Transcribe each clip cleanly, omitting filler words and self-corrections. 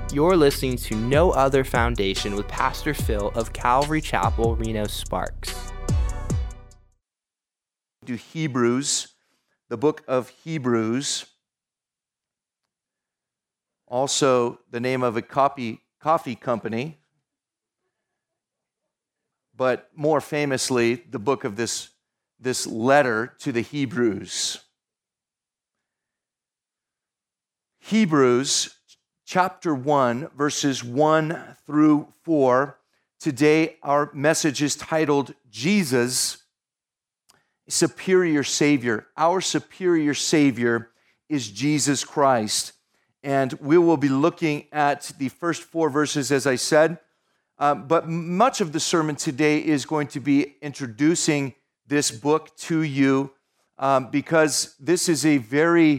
You're listening to No Other Foundation with Pastor Phil of Calvary Chapel, Reno Sparks. To Hebrews, the book of Hebrews, also the name of a coffee company, but more famously, the book of this letter to the Hebrews. Hebrews chapter 1, verses 1 through 4. Today, our message is titled, Jesus, Superior Savior. Our superior Savior is Jesus Christ. And we will be looking at the first 4 verses, as I said. But much of the sermon today is going to be introducing this book to you because this is a very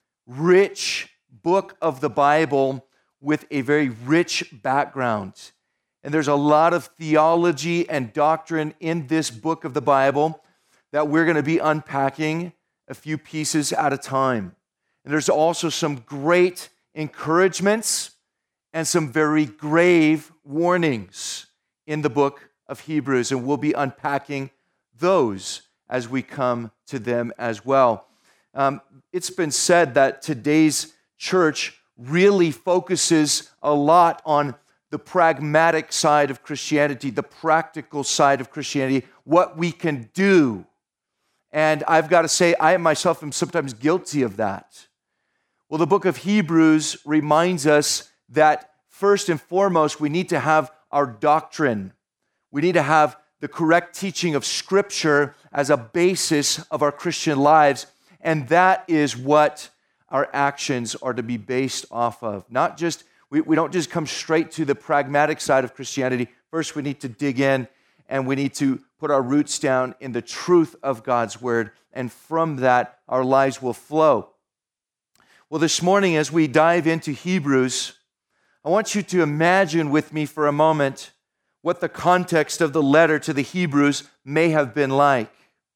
rich book of the Bible with a very rich background. And there's a lot of theology and doctrine in this book of the Bible that we're going to be unpacking a few pieces at a time. And there's also some great encouragements and some very grave warnings in the book of Hebrews. And we'll be unpacking those as we come to them as well. It's been said that today's church really focuses a lot on the pragmatic side of Christianity, the practical side of Christianity, what we can do. And I've got to say, I myself am sometimes guilty of that. Well, the book of Hebrews reminds us that first and foremost, we need to have our doctrine. We need to have the correct teaching of Scripture as a basis of our Christian lives. And that is what our actions are to be based off of. Not just, we don't just come straight to the pragmatic side of Christianity. First, we need to dig in and we need to put our roots down in the truth of God's Word. And from that, our lives will flow. Well, this morning, as we dive into Hebrews, I want you to imagine with me for a moment what the context of the letter to the Hebrews may have been like.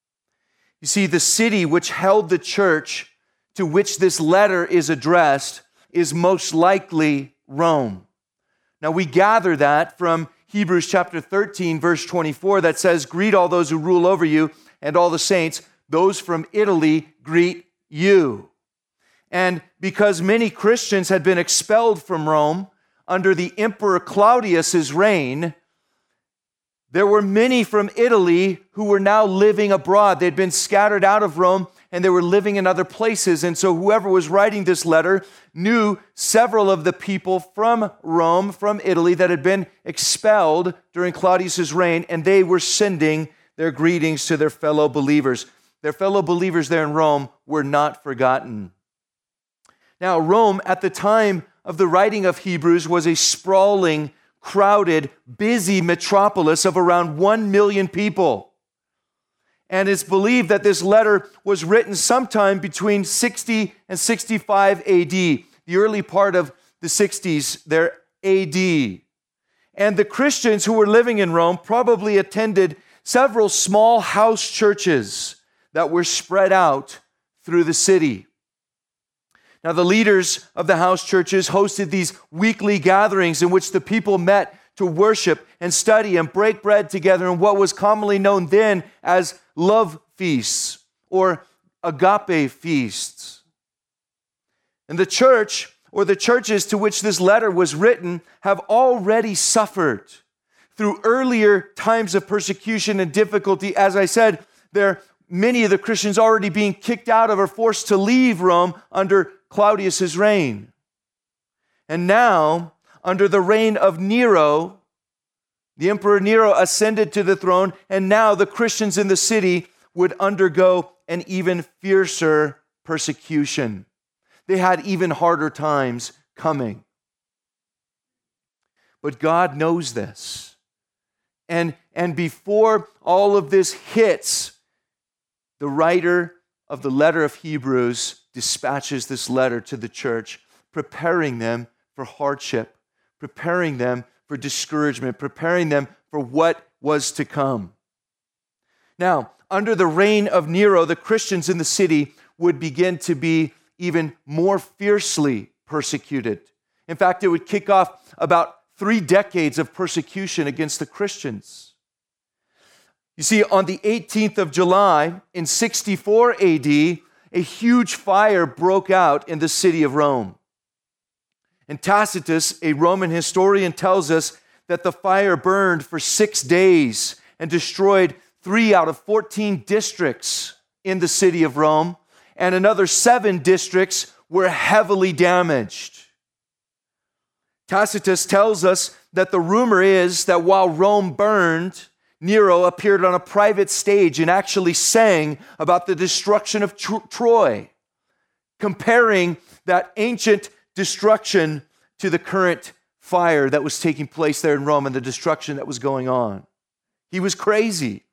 You see, the city which held the church to which this letter is addressed is most likely Rome. Now, we gather that from Hebrews chapter 13, verse 24, that says, "Greet all those who rule over you and all the saints. Those from Italy greet you." And because many Christians had been expelled from Rome under the Emperor Claudius's reign, there were many from Italy who were now living abroad. They'd been scattered out of Rome and they were living in other places. And so whoever was writing this letter knew several of the people from Rome, from Italy, that had been expelled during Claudius's reign, and they were sending their greetings to their fellow believers. Their fellow believers there in Rome were not forgotten. Now, Rome, at the time of the writing of Hebrews, was a sprawling, crowded, busy metropolis of around 1 million people. And it's believed that this letter was written sometime between 60 and 65 AD, the early part of the 60s, there AD. And the Christians who were living in Rome probably attended several small house churches that were spread out through the city. Now, the leaders of the house churches hosted these weekly gatherings in which the people met to worship and study and break bread together in what was commonly known then as love feasts or agape feasts. And the church, or the churches to which this letter was written, have already suffered through earlier times of persecution and difficulty. As I said, many of the Christians already being kicked out of or forced to leave Rome under Claudius's reign. And now, under the reign of Nero, the Emperor Nero ascended to the throne, and now the Christians in the city would undergo an even fiercer persecution. They had even harder times coming. But God knows this. And before all of this hits, the writer of the letter of Hebrews dispatches this letter to the church, preparing them for hardship, preparing them for discouragement, preparing them for what was to come. Now, under the reign of Nero, the Christians in the city would begin to be even more fiercely persecuted. In fact, it would kick off about 3 decades of persecution against the Christians. You see, on the 18th of July in 64 AD, a huge fire broke out in the city of Rome. And Tacitus, a Roman historian, tells us that the fire burned for 6 days and destroyed 3 out of 14 districts in the city of Rome, and another 7 districts were heavily damaged. Tacitus tells us that the rumor is that while Rome burned, Nero appeared on a private stage and actually sang about the destruction of Troy, comparing that ancient destruction to the current fire that was taking place there in Rome and the destruction that was going on. He was crazy.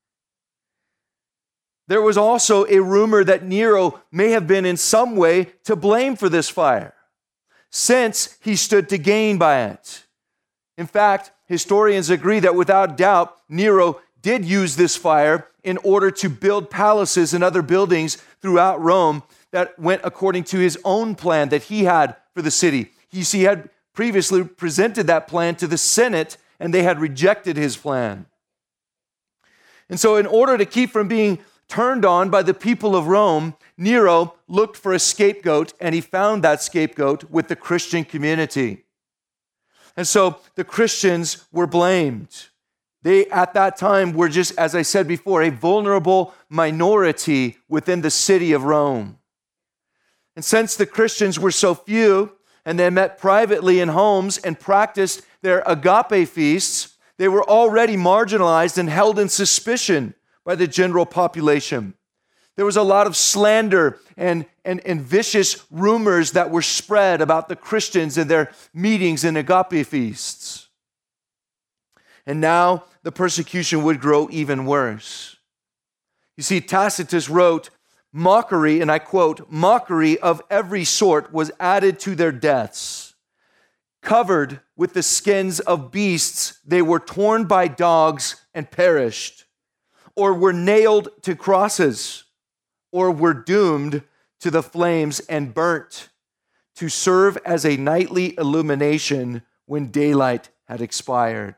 There was also a rumor that Nero may have been in some way to blame for this fire, since he stood to gain by it. In fact, historians agree that without doubt, Nero did use this fire in order to build palaces and other buildings throughout Rome that went according to his own plan that he had for the city. He had previously presented that plan to the Senate, and they had rejected his plan. And so in order to keep from being turned on by the people of Rome, Nero looked for a scapegoat, and he found that scapegoat with the Christian community. And so the Christians were blamed. They, at that time, were just, as I said before, a vulnerable minority within the city of Rome. And since the Christians were so few, and they met privately in homes and practiced their agape feasts, they were already marginalized and held in suspicion by the general population. There was a lot of slander and vicious rumors that were spread about the Christians and their meetings and agape feasts. And now the persecution would grow even worse. You see, Tacitus wrote, "Mockery," and I quote, "mockery of every sort was added to their deaths. Covered with the skins of beasts, they were torn by dogs and perished, or were nailed to crosses, or were doomed to the flames and burnt to serve as a nightly illumination when daylight had expired."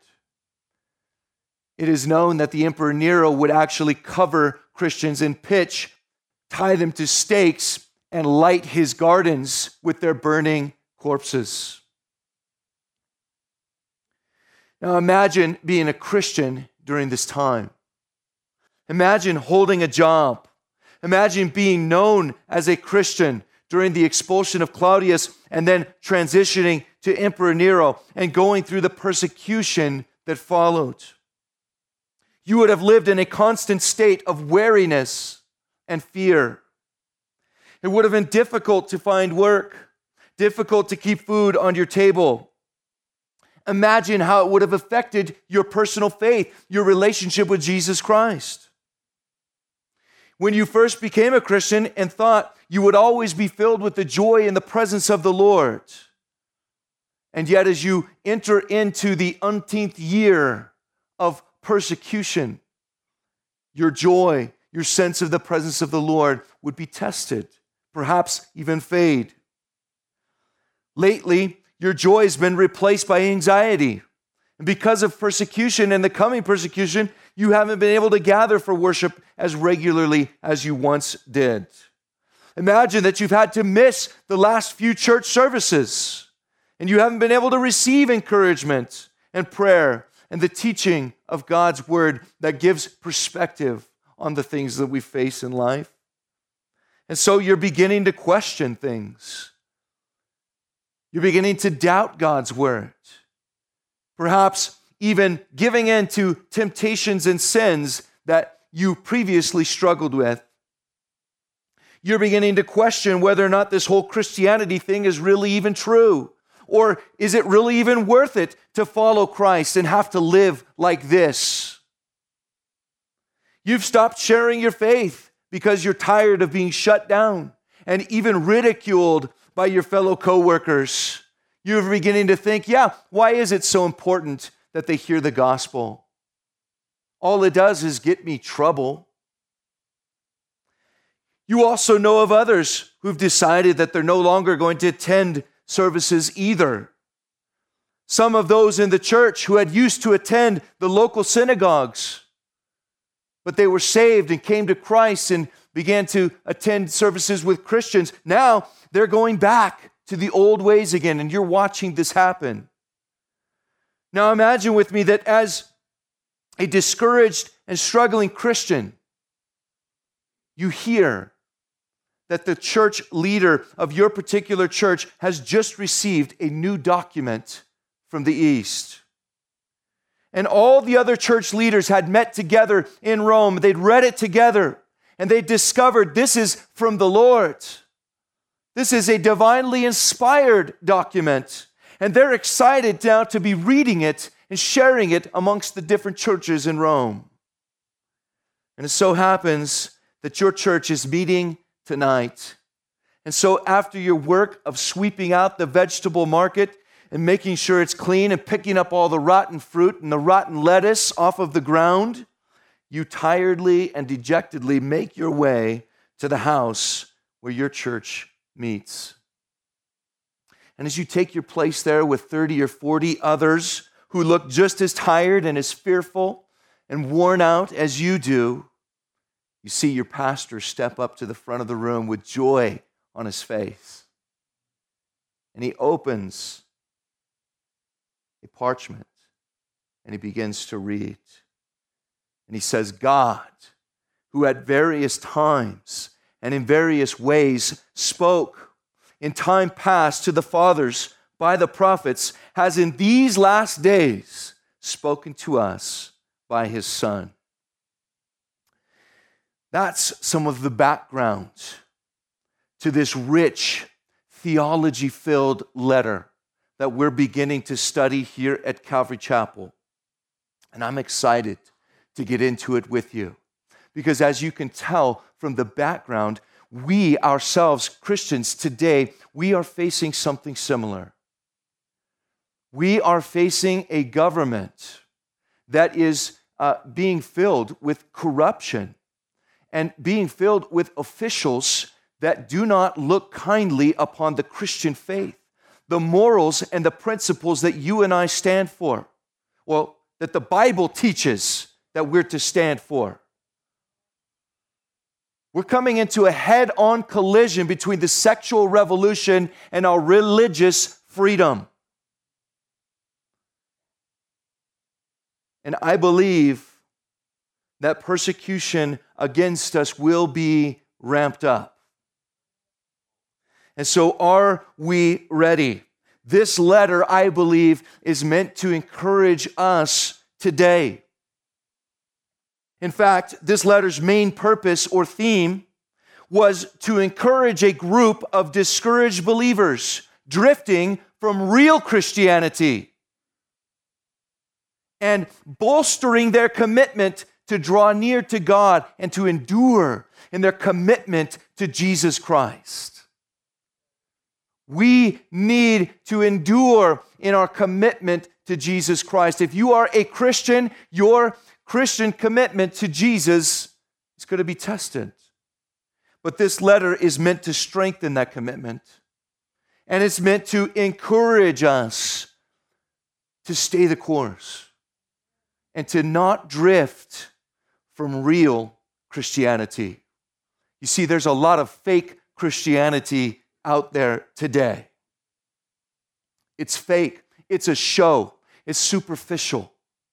It is known that the Emperor Nero would actually cover Christians in pitch, tie them to stakes, and light his gardens with their burning corpses. Now imagine being a Christian during this time. Imagine holding a job. Imagine being known as a Christian during the expulsion of Claudius and then transitioning to Emperor Nero and going through the persecution that followed. You would have lived in a constant state of wariness and fear. It would have been difficult to find work, difficult to keep food on your table. Imagine how it would have affected your personal faith, your relationship with Jesus Christ. When you first became a Christian and thought you would always be filled with the joy in the presence of the Lord, and yet as you enter into the umpteenth year of persecution, your joy, your sense of the presence of the Lord would be tested, perhaps even fade. Lately, your joy has been replaced by anxiety. And because of persecution and the coming persecution, you haven't been able to gather for worship as regularly as you once did. Imagine that you've had to miss the last few church services, and you haven't been able to receive encouragement and prayer and the teaching of God's word that gives perspective on the things that we face in life. And so you're beginning to question things. You're beginning to doubt God's word. Perhaps even giving in to temptations and sins that you previously struggled with. You're beginning to question whether or not this whole Christianity thing is really even true. Or is it really even worth it to follow Christ and have to live like this? You've stopped sharing your faith because you're tired of being shut down and even ridiculed by your fellow coworkers. You're beginning to think, why is it so important that they hear the gospel? All it does is get me trouble. You also know of others who've decided that they're no longer going to attend services either. Some of those in the church who had used to attend the local synagogues, but they were saved and came to Christ and began to attend services with Christians, now they're going back to the old ways again, and you're watching this happen. Now imagine with me that as a discouraged and struggling Christian, you hear that the church leader of your particular church has just received a new document from the East. And all the other church leaders had met together in Rome. They'd read it together, and they discovered this is from the Lord. This is a divinely inspired document. And they're excited now to be reading it and sharing it amongst the different churches in Rome. And it so happens that your church is meeting tonight. And so after your work of sweeping out the vegetable market and making sure it's clean and picking up all the rotten fruit and the rotten lettuce off of the ground, you tiredly and dejectedly make your way to the house where your church meets. And as you take your place there with 30 or 40 others who look just as tired and as fearful and worn out as you do, you see your pastor step up to the front of the room with joy on his face. And he opens a parchment and he begins to read. And he says, God, who at various times and in various ways spoke in time past to the fathers by the prophets, has in these last days spoken to us by his Son. That's some of the background to this rich, theology-filled letter that we're beginning to study here at Calvary Chapel. And I'm excited to get into it with you, because as you can tell from the background, we ourselves, Christians today, we are facing something similar. We are facing a government that is being filled with corruption and being filled with officials that do not look kindly upon the Christian faith, the morals and the principles that you and I stand for, well, that the Bible teaches that we're to stand for. We're coming into a head-on collision between the sexual revolution and our religious freedom. And I believe that persecution against us will be ramped up. And so are we ready? This letter, I believe, is meant to encourage us today. In fact, this letter's main purpose or theme was to encourage a group of discouraged believers drifting from real Christianity and bolstering their commitment to draw near to God and to endure in their commitment to Jesus Christ. We need to endure in our commitment to Jesus Christ. If you are a Christian, your Christian commitment to Jesus is going to be tested. But this letter is meant to strengthen that commitment. And it's meant to encourage us to stay the course and to not drift from real Christianity. You see, there's a lot of fake Christianity out there today. It's fake. It's a show. It's superficial.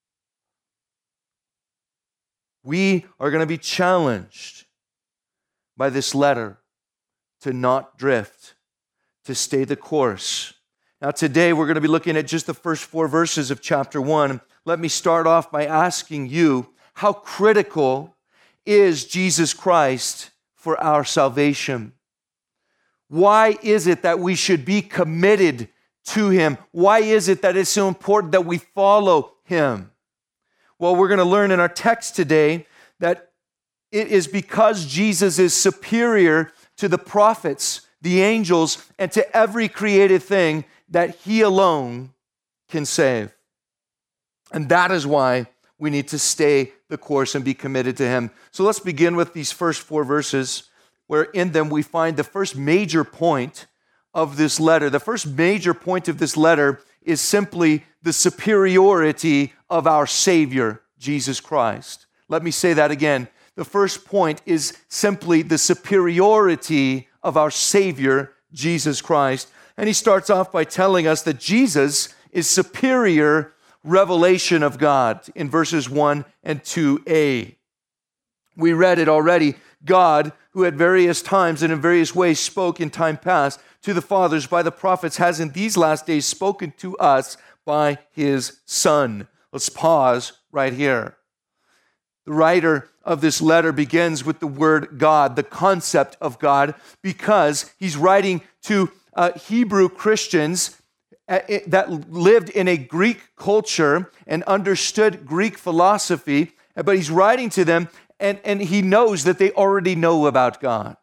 We are going to be challenged by this letter to not drift, to stay the course. Now today we're going to be looking at just the first 4 verses of chapter 1. Let me start off by asking you, how critical is Jesus Christ for our salvation? Why is it that we should be committed to Him? Why is it that it's so important that we follow Him? Well, we're going to learn in our text today that it is because Jesus is superior to the prophets, the angels, and to every created thing that He alone can save. And that is why we need to stay the course and be committed to Him. So let's begin with these first 4 verses, where in them we find the first major point of this letter. The first major point of this letter is simply the superiority of our Savior, Jesus Christ. Let me say that again. The first point is simply the superiority of our Savior, Jesus Christ. And he starts off by telling us that Jesus is superior revelation of God in verses 1 and 2a. We read it already. God, who at various times and in various ways spoke in time past to the fathers by the prophets, has in these last days spoken to us by his Son. Let's pause right here. The writer of this letter begins with the word God, the concept of God, because he's writing to Hebrew Christians that lived in a Greek culture and understood Greek philosophy, but he's writing to them and he knows that they already know about God.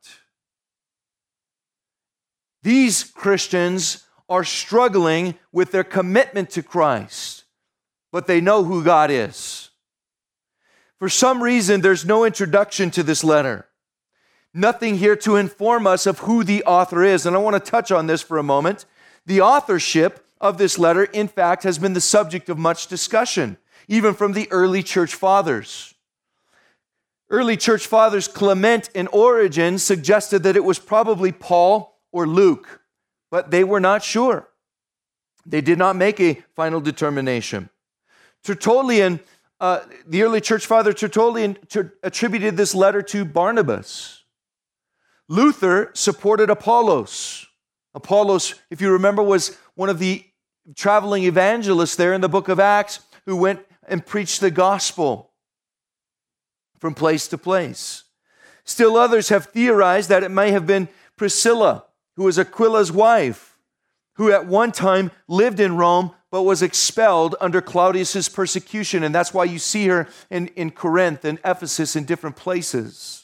These Christians are struggling with their commitment to Christ, but they know who God is. For some reason, there's no introduction to this letter. Nothing here to inform us of who the author is. And I want to touch on this for a moment. The authorship of this letter, in fact, has been the subject of much discussion, even from the early church fathers. Early church fathers Clement and Origen suggested that it was probably Paul or Luke, but they were not sure. They did not make a final determination. Tertullian, the early church father Tertullian, attributed this letter to Barnabas. Luther supported Apollos. Apollos, if you remember, was one of the traveling evangelists there in the book of Acts who went and preached the gospel from place to place. Still others have theorized that it may have been Priscilla, who was Aquila's wife, who at one time lived in Rome but was expelled under Claudius's persecution. And that's why you see her in Corinth and Ephesus and different places.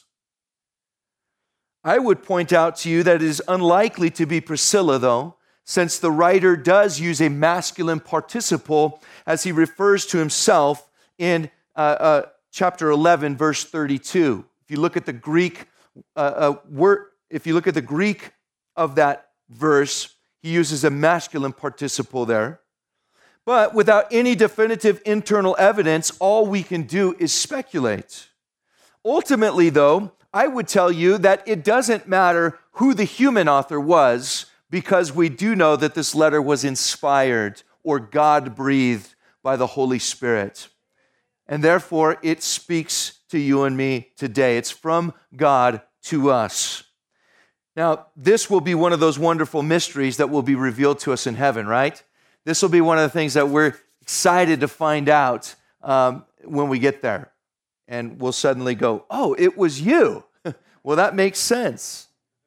I would point out to you that it is unlikely to be Priscilla, though, since the writer does use a masculine participle as he refers to himself in chapter 11, verse 32. If you look at the Greek of that verse, he uses a masculine participle there. But without any definitive internal evidence, all we can do is speculate. Ultimately, though, I would tell you that it doesn't matter who the human author was, because we do know that this letter was inspired or God-breathed by the Holy Spirit. And therefore, it speaks to you and me today. It's from God to us. Now, this will be one of those wonderful mysteries that will be revealed to us in heaven, right? This will be one of the things that we're excited to find out when we get there. And we'll suddenly go, oh, it was you. Well, that makes sense.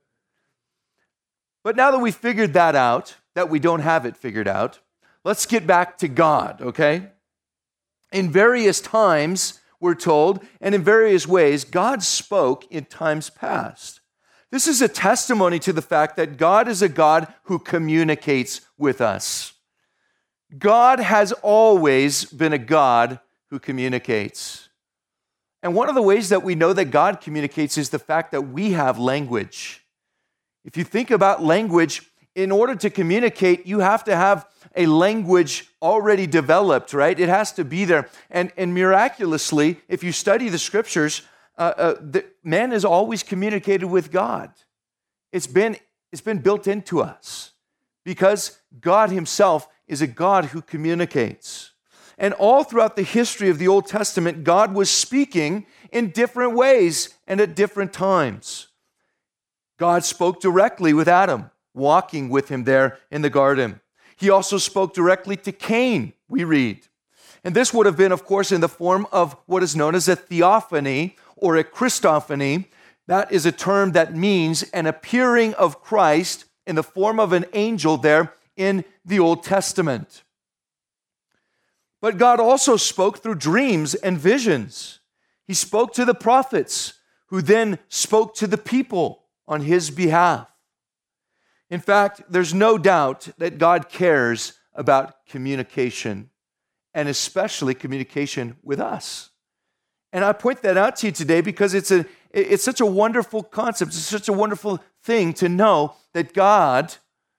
But now that we figured that out, that we don't have it figured out, let's get back to God, okay? In various times, we're told, and in various ways, God spoke in times past. This is a testimony to the fact that God is a God who communicates with us. God has always been a God who communicates. And one of the ways that we know that God communicates is the fact that we have language. If you think about language, in order to communicate, you have to have a language already developed, right? It has to be there. And miraculously, if you study the scriptures, man has always communicated with God. It's been built into us because God himself is a God who communicates. And all throughout the history of the Old Testament, God was speaking in different ways and at different times. God spoke directly with Adam, walking with him there in the garden. He also spoke directly to Cain, we read. And this would have been, of course, in the form of what is known as a theophany or a Christophany. That is a term that means an appearing of Christ in the form of an angel there in the Old Testament. But God also spoke through dreams and visions. He spoke to the prophets, who then spoke to the people on his behalf. In fact, there's no doubt that God cares about communication, and especially communication with us. And I point that out to you today because it's such a wonderful concept. It's such a wonderful thing to know that God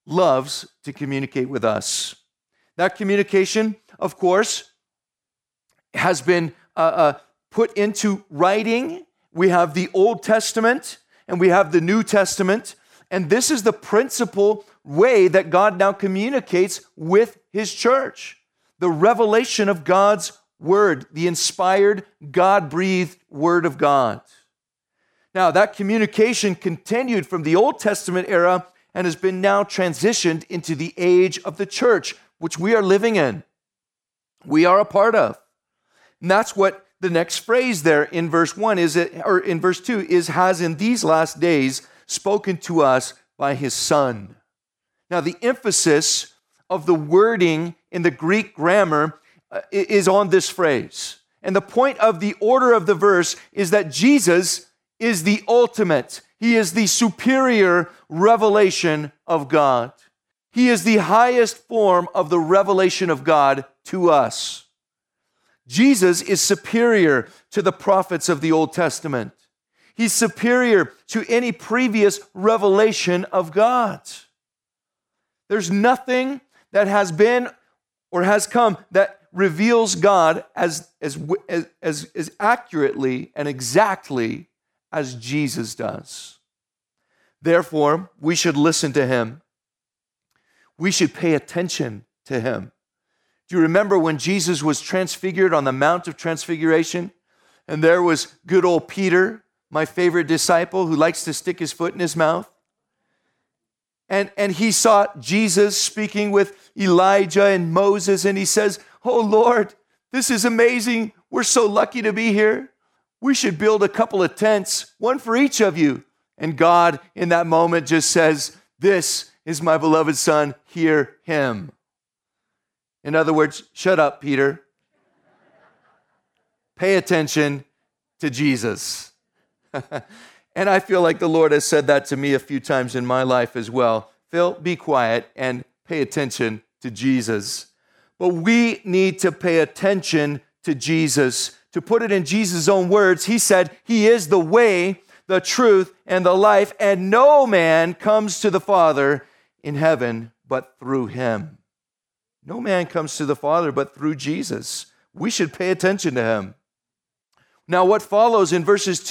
loves to communicate with us. That communication, of course, has been put into writing. We have the Old Testament and we have the New Testament. And this is the principal way that God now communicates with his church. The revelation of God's word, the inspired, God-breathed word of God. Now, that communication continued from the Old Testament era and has been now transitioned into the age of the church, which we are living in. We are a part of. And that's what the next phrase there in verse 1 is, or in verse 2 is, has in these last days spoken to us by his Son. Now, the emphasis of the wording in the Greek grammar is on this phrase. And the point of the order of the verse is that Jesus is the ultimate. He is the superior revelation of God. He is the highest form of the revelation of God to us. Jesus is superior to the prophets of the Old Testament. He's superior to any previous revelation of God. There's nothing that has been or has come that reveals God as accurately and exactly as Jesus does. Therefore, we should listen to him. We should pay attention to him. Do you remember when Jesus was transfigured on the Mount of Transfiguration? And there was good old Peter, my favorite disciple, who likes to stick his foot in his mouth. And he saw Jesus speaking with Elijah and Moses, and he says, "Oh Lord, this is amazing. We're so lucky to be here. We should build a couple of tents, one for each of you." And God, in that moment, just says, "This is my beloved Son, hear him." In other words, shut up, Peter. Pay attention to Jesus. And I feel like the Lord has said that to me a few times in my life as well. Phil, be quiet and pay attention to Jesus. But we need to pay attention to Jesus. To put it in Jesus' own words, he said, he is the way, the truth, and the life, and no man comes to the Father in heaven but through him. No man comes to the Father but through Jesus. We should pay attention to him. Now, what follows in verses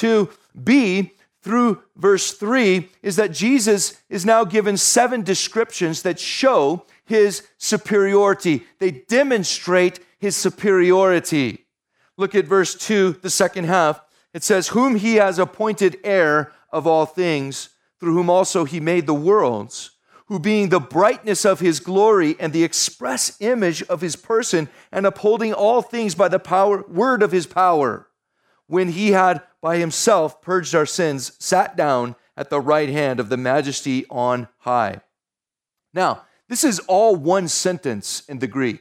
2b through verse 3 is that Jesus is now given 7 descriptions that show his superiority. They demonstrate his superiority. Look at verse 2, the second half. It says, "Whom he has appointed heir of all things, through whom also he made the worlds, who being the brightness of his glory and the express image of his person, and upholding all things by the word of his power, when he had by himself purged our sins, sat down at the right hand of the majesty on high." Now, this is all one sentence in the Greek.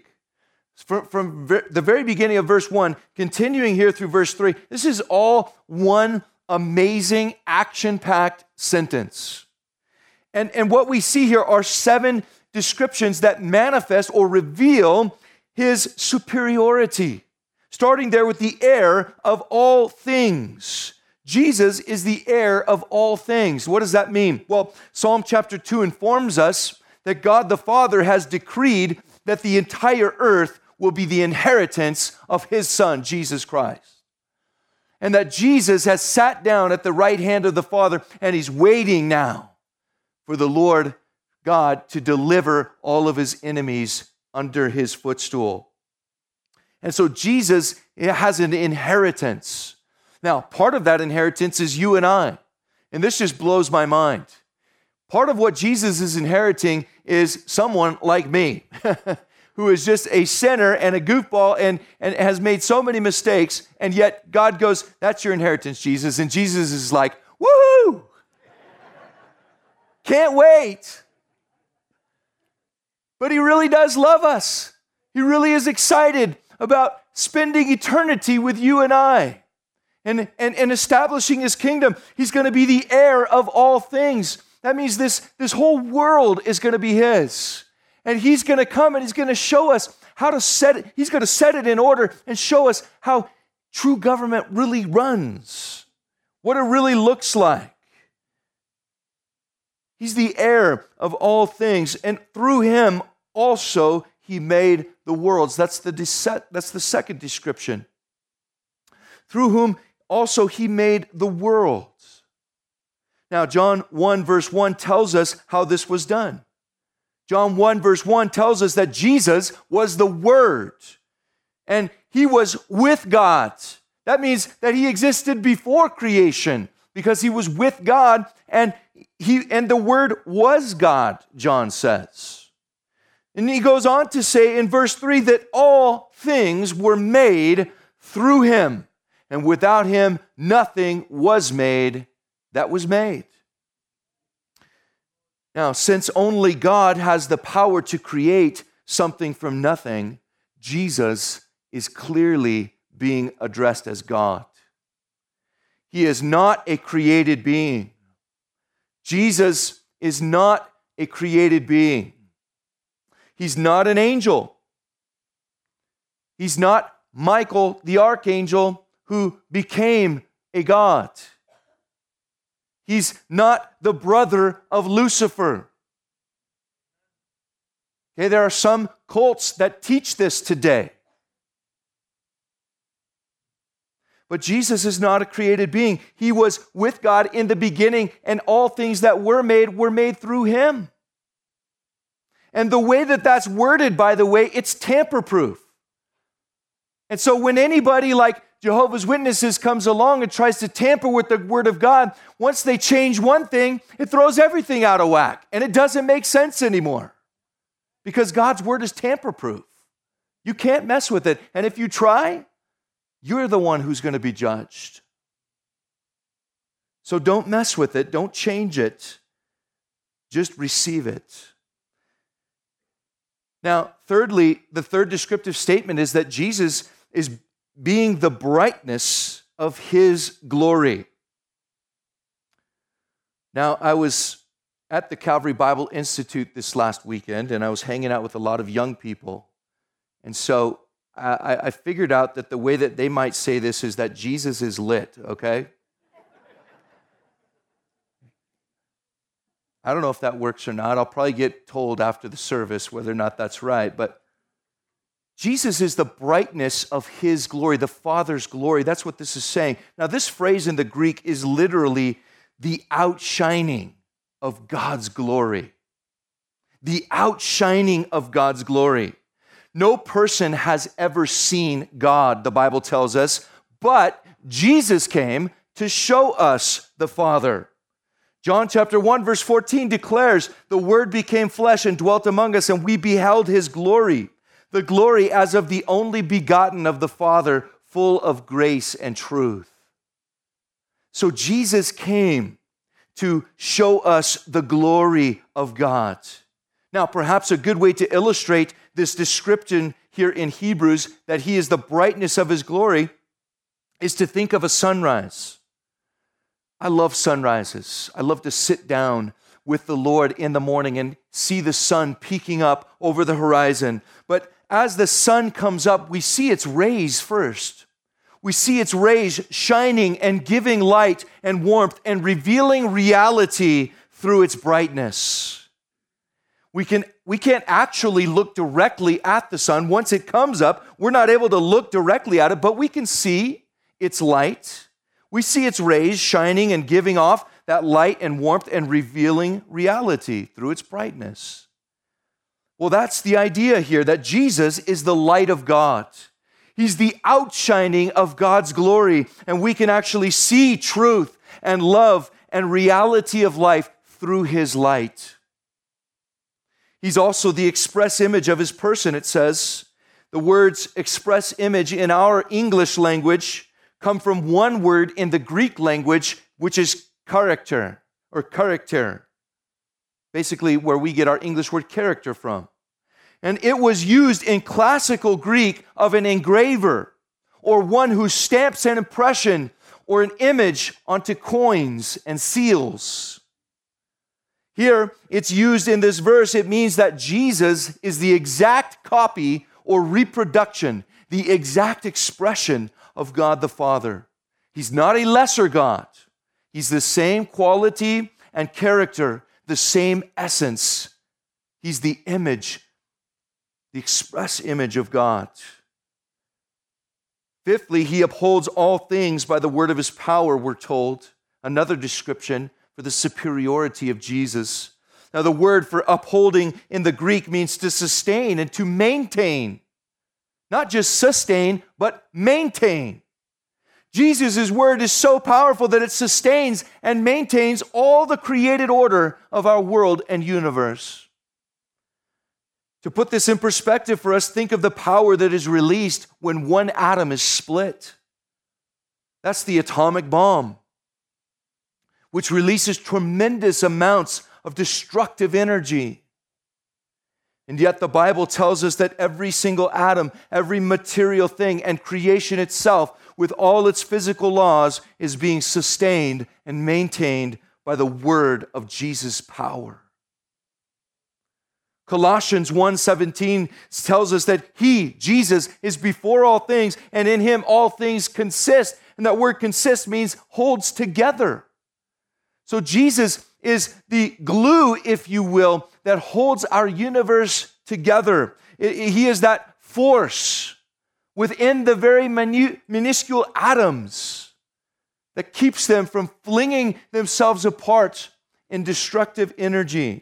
From the very beginning of verse 1, continuing here through verse 3, this is all one amazing, action-packed sentence. And what we see here are 7 descriptions that manifest or reveal his superiority. Starting there with the heir of all things. Jesus is the heir of all things. What does that mean? Well, Psalm chapter 2 informs us that God the Father has decreed that the entire earth will be the inheritance of his Son, Jesus Christ. And that Jesus has sat down at the right hand of the Father, and he's waiting now for the Lord God to deliver all of his enemies under his footstool. And so Jesus has an inheritance. Now, part of that inheritance is you and I. And this just blows my mind. Part of what Jesus is inheriting is someone like me, who is just a sinner and a goofball and has made so many mistakes. And yet God goes, "That's your inheritance, Jesus." And Jesus is like, "Woohoo! Can't wait." But he really does love us. He really is excited about spending eternity with you and I and establishing his kingdom. He's going to be the heir of all things. That means this whole world is going to be his. And he's going to come and he's going to show us how to set it. He's going to set it in order and show us how true government really runs, what it really looks like. He's the heir of all things, and through him also he made the worlds. That's the second description. Through whom also he made the worlds. Now, John 1 verse 1 tells us how this was done. John 1 verse 1 tells us that Jesus was the Word, and he was with God. That means that he existed before creation, because he was with God, and the Word was God, John says. And he goes on to say in verse 3 that all things were made through him, and without him nothing was made that was made. Now, since only God has the power to create something from nothing, Jesus is clearly being addressed as God. He is not a created being. Jesus is not a created being. He's not an angel. He's not Michael the archangel who became a god. He's not the brother of Lucifer. Okay, there are some cults that teach this today. But Jesus is not a created being. He was with God in the beginning, and all things that were made through him. And the way that that's worded, by the way, it's tamper-proof. And so when anybody like Jehovah's Witnesses comes along and tries to tamper with the Word of God, once they change one thing, it throws everything out of whack, and it doesn't make sense anymore. Because God's Word is tamper-proof. You can't mess with it. And if you try, you're the one who's going to be judged. So don't mess with it. Don't change it. Just receive it. Now, thirdly, the third descriptive statement is that Jesus is being the brightness of his glory. Now, I was at the Calvary Bible Institute this last weekend, and I was hanging out with a lot of young people. And so I figured out that the way that they might say this is that Jesus is lit, okay? I don't know if that works or not. I'll probably get told after the service whether or not that's right. But Jesus is the brightness of his glory, the Father's glory. That's what this is saying. Now, this phrase in the Greek is literally the outshining of God's glory. The outshining of God's glory. No person has ever seen God, the Bible tells us, but Jesus came to show us the Father. John chapter 1 verse 14 declares, "The Word became flesh and dwelt among us, and we beheld his glory, the glory as of the only begotten of the Father, full of grace and truth." So Jesus came to show us the glory of God. Now, perhaps a good way to illustrate this description here in Hebrews, that he is the brightness of his glory, is to think of a sunrise. I love sunrises. I love to sit down with the Lord in the morning and see the sun peeking up over the horizon. But as the sun comes up, we see its rays first. We see its rays shining and giving light and warmth and revealing reality through its brightness. We can't actually look directly at the sun. Once it comes up, we're not able to look directly at it, but we can see its light. We see its rays shining and giving off that light and warmth and revealing reality through its brightness. Well, that's the idea here, that Jesus is the light of God. He's the outshining of God's glory, and we can actually see truth and love and reality of life through his light. He's also the express image of his person, it says. The words express image in our English language come from one word in the Greek language, which is character, or character. Basically, where we get our English word character from. And it was used in classical Greek of an engraver, or one who stamps an impression or an image onto coins and seals. Here, it's used in this verse. It means that Jesus is the exact copy or reproduction, the exact expression of God the Father. He's not a lesser God. He's the same quality and character the same essence. He's the image, the express image of God. Fifthly, he upholds all things by the word of his power, we're told. Another description for the superiority of Jesus. Now, the word for upholding in the Greek means to sustain and to maintain. Not just sustain, but maintain. Jesus' word is so powerful that it sustains and maintains all the created order of our world and universe. To put this in perspective for us, think of the power that is released when one atom is split. That's the atomic bomb, which releases tremendous amounts of destructive energy. And yet the Bible tells us that every single atom, every material thing, and creation itself, with all its physical laws, is being sustained and maintained by the word of Jesus' power. Colossians 1:17 tells us that he, Jesus, is before all things, and in him all things consist. And that word consist means holds together. So Jesus is the glue, if you will, that holds our universe together. He is that force within the very minuscule atoms that keeps them from flinging themselves apart in destructive energy.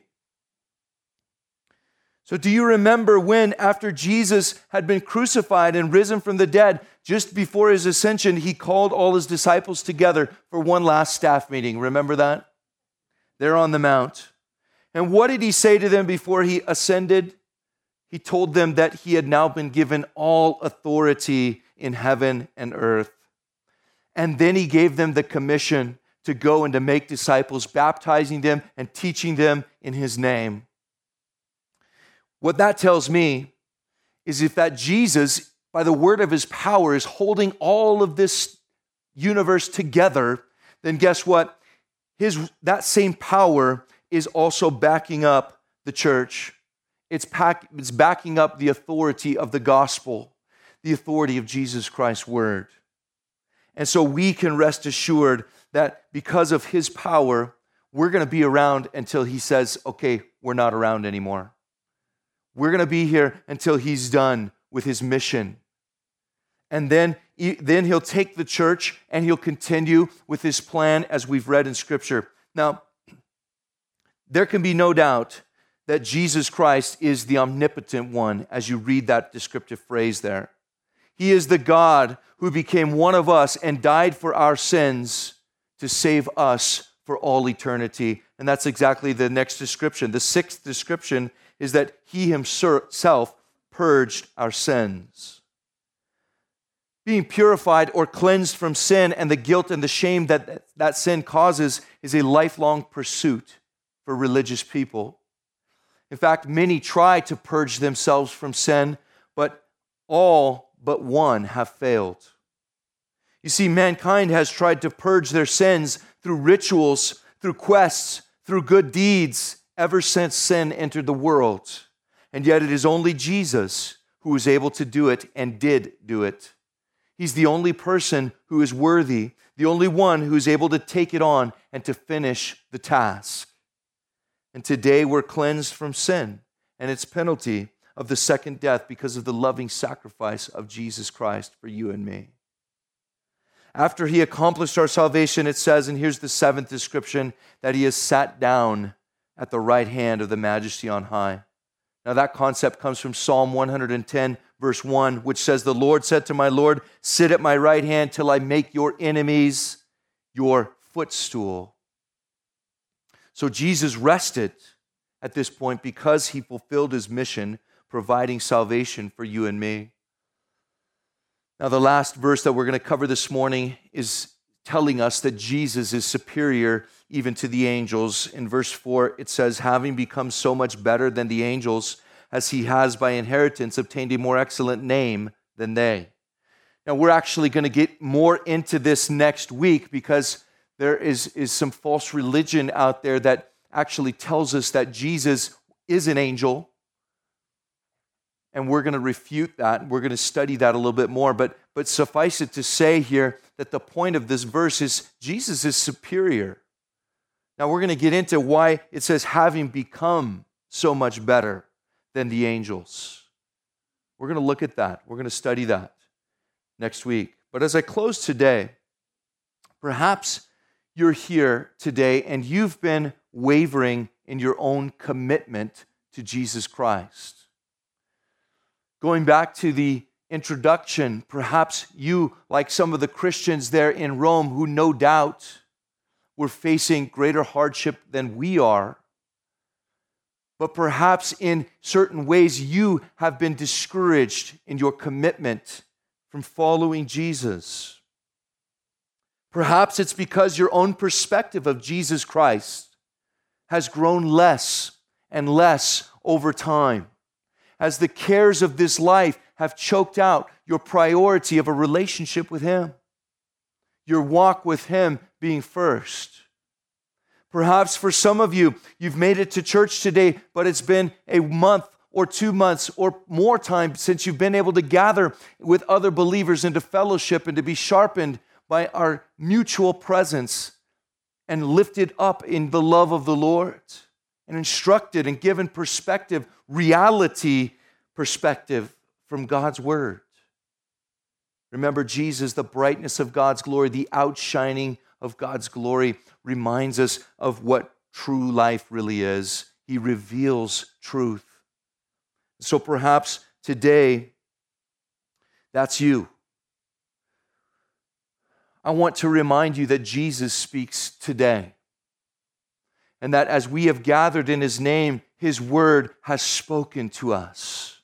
So do you remember when, after Jesus had been crucified and risen from the dead, just before his ascension, he called all his disciples together for one last staff meeting? Remember that? They're on the Mount. And what did he say to them before he ascended? He told them that he had now been given all authority in heaven and earth. And then he gave them the commission to go and to make disciples, baptizing them and teaching them in his name. What that tells me is if that Jesus, by the word of his power, is holding all of this universe together, then guess what? That same power is also backing up the church. It's backing up the authority of the gospel, the authority of Jesus Christ's word. And so we can rest assured that because of his power, we're going to be around until he says, okay, we're not around anymore. We're going to be here until he's done with his mission. And then he'll take the church and he'll continue with his plan as we've read in Scripture. Now, there can be no doubt that Jesus Christ is the omnipotent one as you read that descriptive phrase there. He is the God who became one of us and died for our sins to save us for all eternity. And that's exactly the next description. The sixth description is that he himself purged our sins. Being purified or cleansed from sin and the guilt and the shame that sin causes is a lifelong pursuit for religious people. In fact, many try to purge themselves from sin, but all but one have failed. You see, mankind has tried to purge their sins through rituals, through quests, through good deeds, ever since sin entered the world. And yet it is only Jesus who is able to do it and did do it. He's the only person who is worthy, the only one who is able to take it on and to finish the task. And today we're cleansed from sin and its penalty of the second death because of the loving sacrifice of Jesus Christ for you and me. After he accomplished our salvation, it says, and here's the seventh description, that he has sat down at the right hand of the Majesty on high. Now that concept comes from Psalm 110, verse 1, which says, the Lord said to my Lord, sit at my right hand till I make your enemies your footstool. So Jesus rested at this point because he fulfilled his mission, providing salvation for you and me. Now the last verse that we're going to cover this morning is telling us that Jesus is superior even to the angels. In verse 4, it says, having become so much better than the angels, as he has by inheritance obtained a more excellent name than they. Now, we're actually going to get more into this next week because there is some false religion out there that actually tells us that Jesus is an angel. And we're going to refute that. We're going to study that a little bit more. But suffice it to say here that the point of this verse is Jesus is superior. Now we're going to get into why it says having become so much better than the angels. We're going to look at that. We're going to study that next week. But as I close today, perhaps you're here today and you've been wavering in your own commitment to Jesus Christ. Going back to the introduction, perhaps you, like some of the Christians there in Rome who no doubt were facing greater hardship than we are, but perhaps in certain ways you have been discouraged in your commitment from following Jesus. Perhaps it's because your own perspective of Jesus Christ has grown less and less over time, as the cares of this life have choked out your priority of a relationship with Him, your walk with Him being first. Perhaps for some of you, you've made it to church today, but it's been a month or 2 months or more time since you've been able to gather with other believers and to fellowship and to be sharpened by our mutual presence and lifted up in the love of the Lord and instructed and given perspective, reality perspective from God's Word. Remember, Jesus, the brightness of God's glory, the outshining of God's glory, reminds us of what true life really is. He reveals truth. So perhaps today, that's you. I want to remind you that Jesus speaks today, and that as we have gathered in His name, His Word has spoken to us.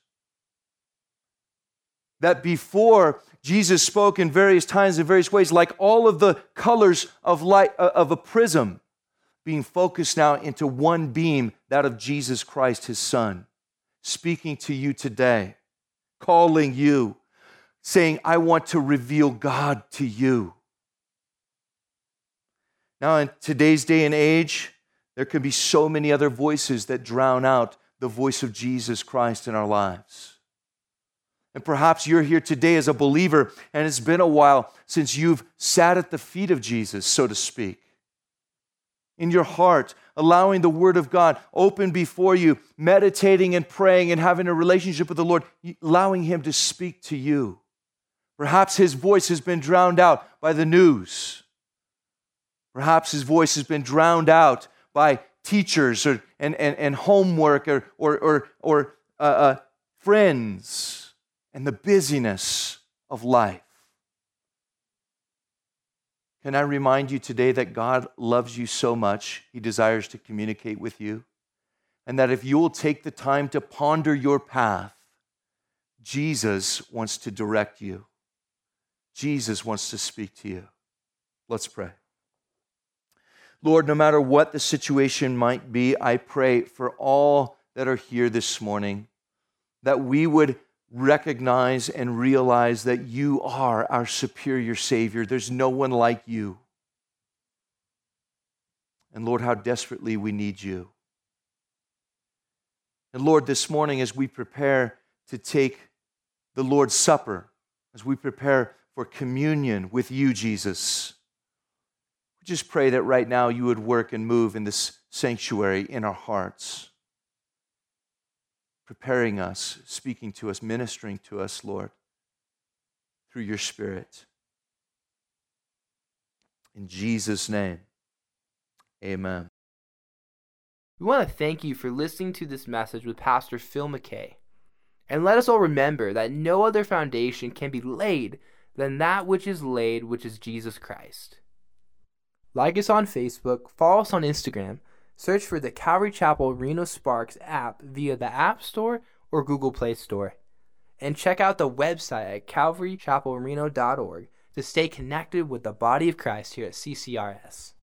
That before Jesus spoke in various times, in various ways, like all of the colors of light of a prism, being focused now into one beam, that of Jesus Christ, His Son, speaking to you today, calling you, saying, I want to reveal God to you. Now, in today's day and age, there can be so many other voices that drown out the voice of Jesus Christ in our lives. And perhaps you're here today as a believer, and it's been a while since you've sat at the feet of Jesus, so to speak. In your heart, allowing the Word of God open before you, meditating and praying and having a relationship with the Lord, allowing Him to speak to you. Perhaps His voice has been drowned out by the news. Perhaps His voice has been drowned out by teachers and homework or friends and the busyness of life. Can I remind you today that God loves you so much, He desires to communicate with you, and that if you will take the time to ponder your path, Jesus wants to direct you. Jesus wants to speak to you. Let's pray. Lord, no matter what the situation might be, I pray for all that are here this morning that we would recognize and realize that you are our superior Savior. There's no one like you. And Lord, how desperately we need you. And Lord, this morning as we prepare to take the Lord's Supper, as we prepare for communion with you, Jesus, we just pray that right now you would work and move in this sanctuary in our hearts, preparing us, speaking to us, ministering to us, Lord, through your Spirit. In Jesus' name, amen. We want to thank you for listening to this message with Pastor Phil McKay. And let us all remember that no other foundation can be laid than that which is laid, which is Jesus Christ. Like us on Facebook, follow us on Instagram, search for the Calvary Chapel Reno Sparks app via the App Store or Google Play Store. And check out the website at calvarychapelreno.org to stay connected with the body of Christ here at CCRS.